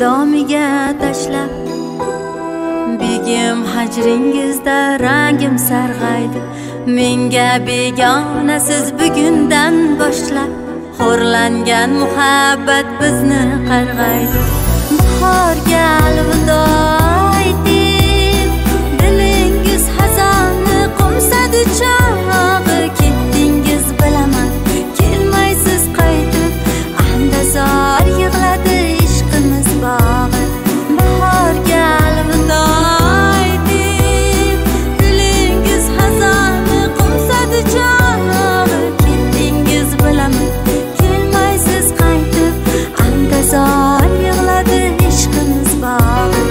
domiga tashlab. Begim hajringizda rangim sarg'aydi. Menga begona siz bugundan boshlab. Xo'rlangan muhabbat bizni qarg'aydi. Bahorga alvido aytib, dilingiz hazonni qo'msadi chog'i. Ketdingiz bilaman, kelmaysiz qaytib. Andazor yig'ladi ishqimiz bog'i. Bahorga alvido aytib, dilingiz hazonni qo'msadi chog'i. Ketdingiz bilaman, kelmaysiz qaytib. Andazor yig'ladi ishqimiz bog'i.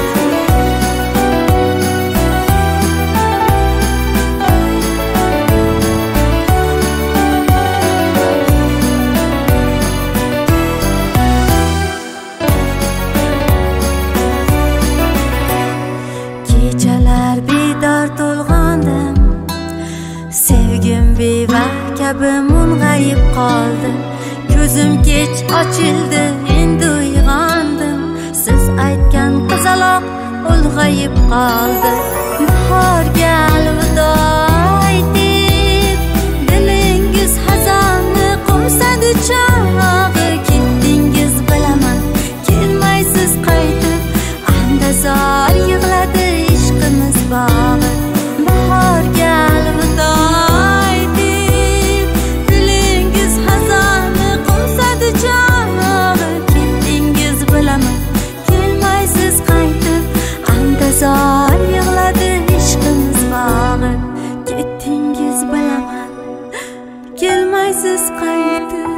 Kechalar bedor to'lg'ondim, sevgim beva kabi mung'ayib qoldi. Ko'zim kech ochildi, endi uyg'ondim. Siz aytgan qizaloq ulg'ayib qoldi. Bahorga alvido aytib, dilingiz hazonni qo'msadi chog'i. Ketdingiz bilaman, kelmaysiz qaytib. Andazor yig'ladi ishqimiz bog'i. Bahorga alvido aytib, dilingiz hazonni qo'msadi chog'i. Ketdingiz bilaman, kelmaysiz qaytib. Andazor yig'ladi ishqimiz bog'i. Ketdingiz bilaman, kelmaysiz qaytib.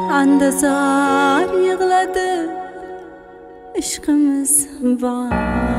Andazor yig'ladi ishqimiz bog'i.